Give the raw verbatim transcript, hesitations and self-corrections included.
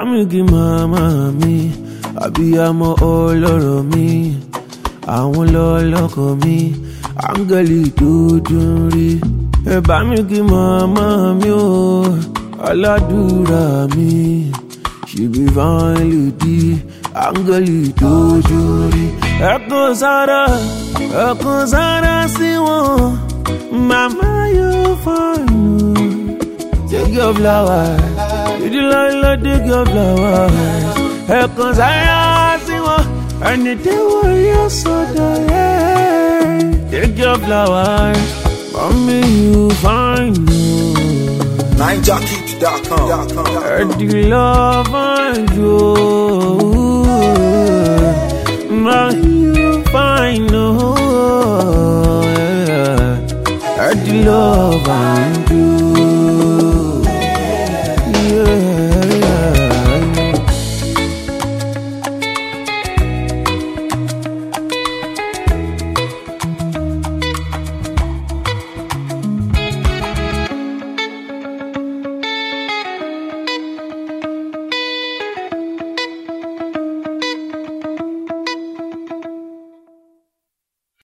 mi kí màmá mi, àbíyamọ ọlọ́rọ̀ mi, àwọn lọ́lọ́kọ mi, áńgẹ́lì tó dùn rí. Ẹ bá mi kí màmá mi o, aládùúrà mi, she be fine lady, áńgẹ́lì tó dùn rí. Ẹ kàn sára, ẹ kàn sára sí wọn, màmá yóò fine o. Take your flowers, did you like like take your flowers? Ẹ kàn sára sí wọn, ẹni tí wọ́n yóò sọ̀dọ̀ yẹn. Take your flowers, mommy you fine o. nine jockey dot com Ẹ di love and joy.